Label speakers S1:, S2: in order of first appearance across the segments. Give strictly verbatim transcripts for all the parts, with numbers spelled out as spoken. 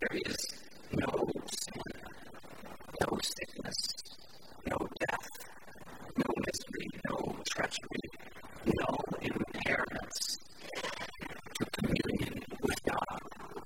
S1: there is no sin, no sickness, no death, no misery, no treachery, no impairments to communion with God.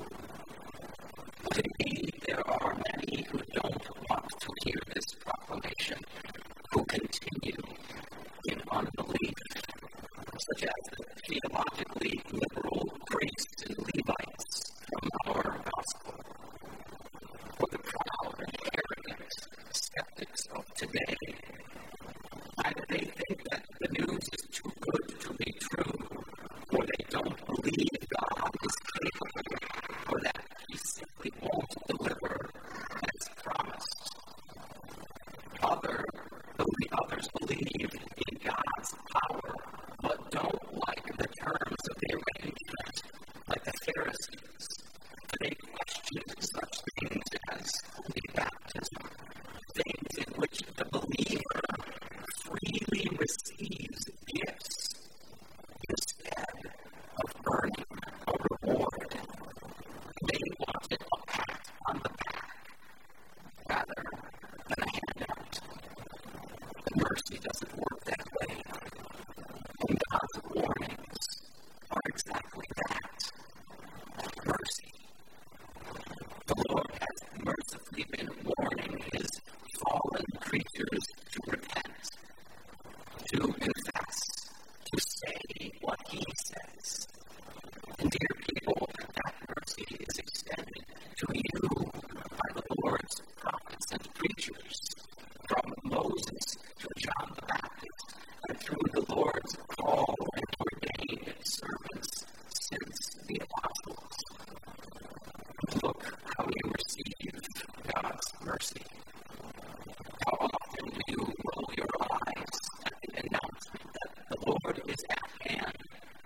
S1: But indeed, there are many who don't want to hear this proclamation, who continue in unbelief, such as the theologically liberal priests and Levites from our gospel, or the proud and arrogant skeptics of today. Either they think that the news is too good to be true, or they don't believe God is capable, or that He simply won't deliver as promised. Other, others believe in God's power, but don't like the terms of the arrangement, like the Pharisees. They question such things as holy baptism, things in which the believer freely receives gifts instead of earning a reward. They wanted a pat on the back rather than a handout. And mercy doesn't work that way. And God's warnings are exactly that, mercy. The Lord has mercifully been warning His fallen creatures to repent, to confess, to say what He says. And dear people, that mercy is extended to you by the Lord's prophets and preachers, from Moses to John the Baptist, and through the Lord's call and ordained servants since the apostles. Look how you receive God's mercy. How often do you roll your eyes at the announcement that the Lord is at hand?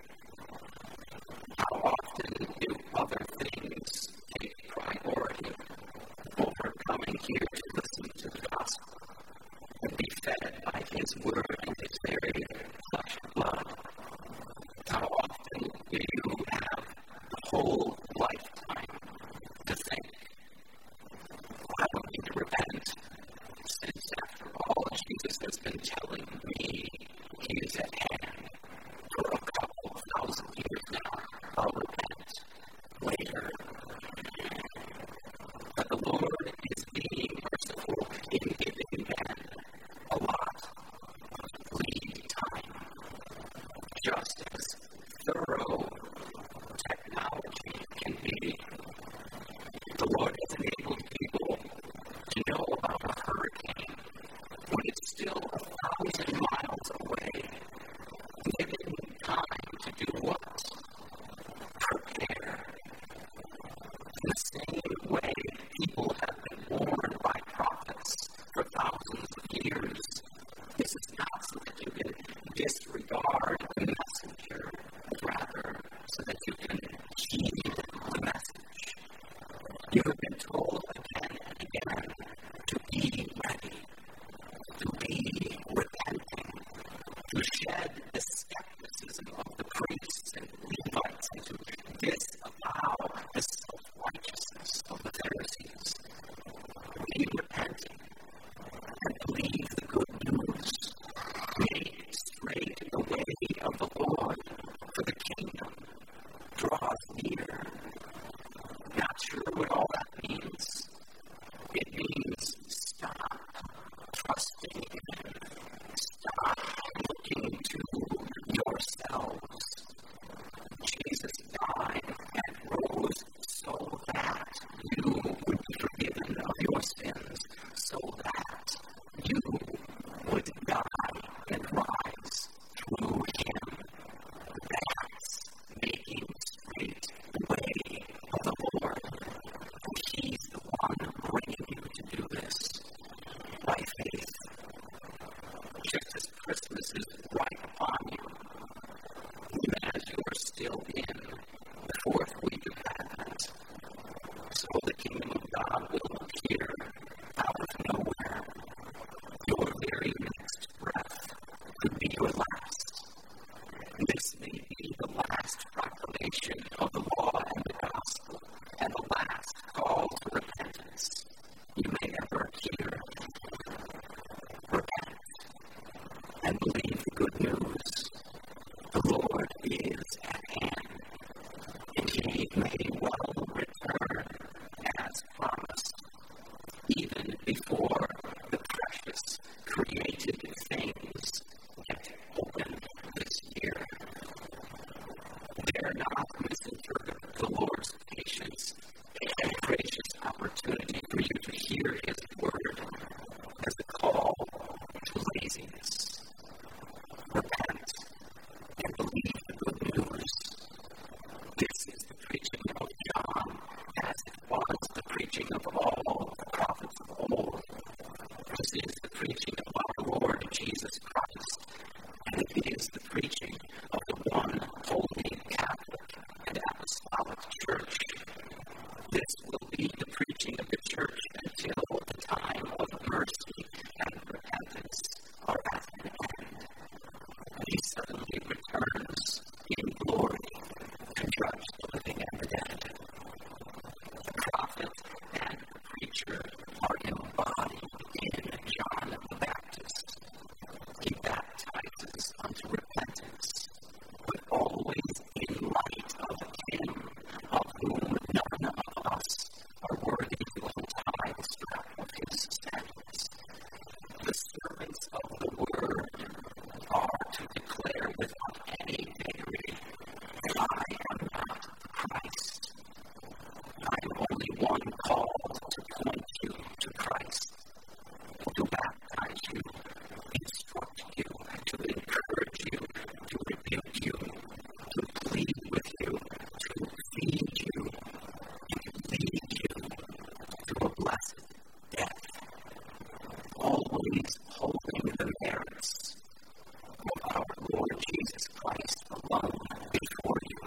S1: How often do other things take priority over coming here to listen to the gospel and be fed by His word and His very flesh and blood? How often do you have the whole lifetime to think, I don't need to repent, since after all Jesus has been telling me He is at hand for a couple of thousand years now. I'll repent later. But the Lord is being merciful in giving men a lot of lead time, just as thorough technology can be. The Lord has enabled people to know about a hurricane when it's still a thousand miles away. Given time to do what? Prepare. In the same way, people have been warned by prophets for thousands of years. This is not so that you can disregard the messenger, but rather so that you can heed the message. You have been told again and again to be ready, to be repenting, to shed the skepticism of the priests and Levites, and to disavow the self-righteousness of the Pharisees. Be repenting and believe the good news. Make straight the way of the Lord, for the kingdom draws near. Not sure what all that means. It means stop trusting Him. Stop looking to yourselves. Jesus died and rose so that you would be forgiven of your sins, so that you would die and rise through Him. That's making straight the way of the Lord. He's the one bringing you to do this by faith. Just as Christmas is right upon you, even as you are still in the fourth week of Advent, so the kingdom of God will appear out of nowhere. Your very next breath could be your last. This may be the last proclamation of the law and the gospel, and the last call preaching of all the prophets of old. This is the preaching of our Lord Jesus Christ, and it is the preaching of the one holy Catholic and Apostolic Church. This will be the preaching of the Church until the time of mercy and repentance are at an end, and he suddenly returns in glory to judge the living and the dead. The prophet and the preacher are embodied in John the Baptist. He baptizes unto repentance, but always in light of him of whom none of us are worthy to untie the strap of his sandals. The servants of the word are to declare without any vagary, I am not Christ. I am only one called to point you to Christ, to baptize you, instruct you, to encourage you, to rebuke you, to plead with you, to feed you, and lead you to a blessed death, always holding the merits of our Lord Jesus Christ alone before you.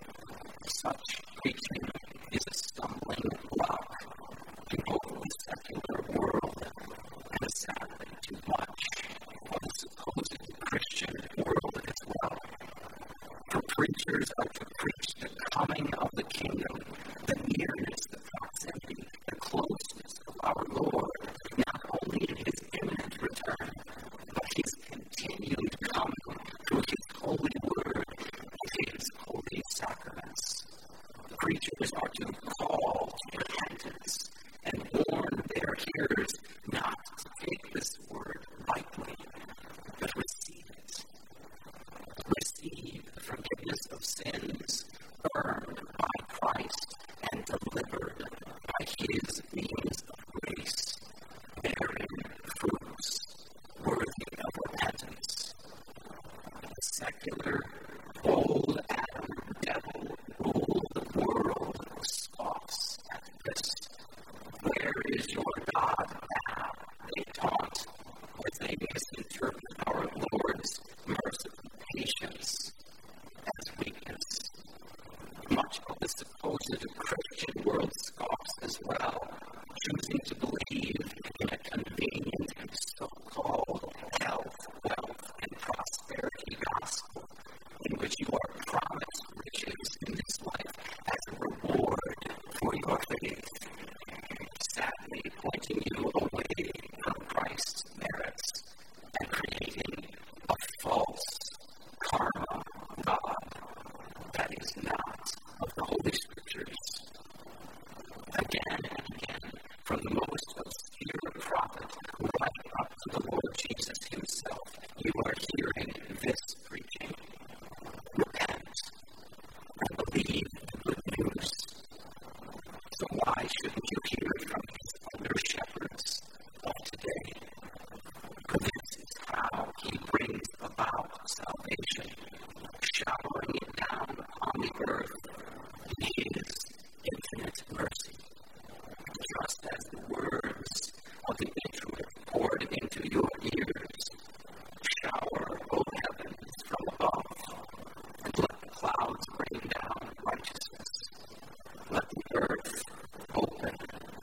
S1: Such preaching is a stumbling block to both the secular world and sadly too much of the supposed Christian world as well. For preachers are to preach the coming of the kingdom, the nearness, the proximity, the closeness of our Lord, not only in his imminent return, but his continued coming through his holy word and his holy sacraments. Preachers are to call to repentance and warn their hearers not to take this word lightly, but receive it. Receive the forgiveness of sins earned by Christ and delivered by his means of grace, bearing fruits worthy of repentance. The secular, old Adam devil rule the world scoffs at this. Where is your God now? They taunt as they misinterpret our Lord's merciful patience as weakness. Much of the supposed Christian world scoffs as well, choosing to believe in a convenient so-called health, wealth, and prosperity gospel in which you are promised riches in this life as a reward for your faith, sadly pointing you away from Christ's merits and creating a false karma God that is not of the Holy Scriptures. Again and again, from the most obscure prophet right up to the Lord Jesus himself, you are hearing this preaching. Repent and believe the good news. So why shouldn't you hear from his under shepherds of today? For this is how he brings about salvation, showering it down on the earth in his infinite mercy. Just as the words of the instrument poured into your ears, shower, O heavens, from above, and let the clouds rain down righteousness. Let the earth open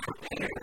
S1: prepare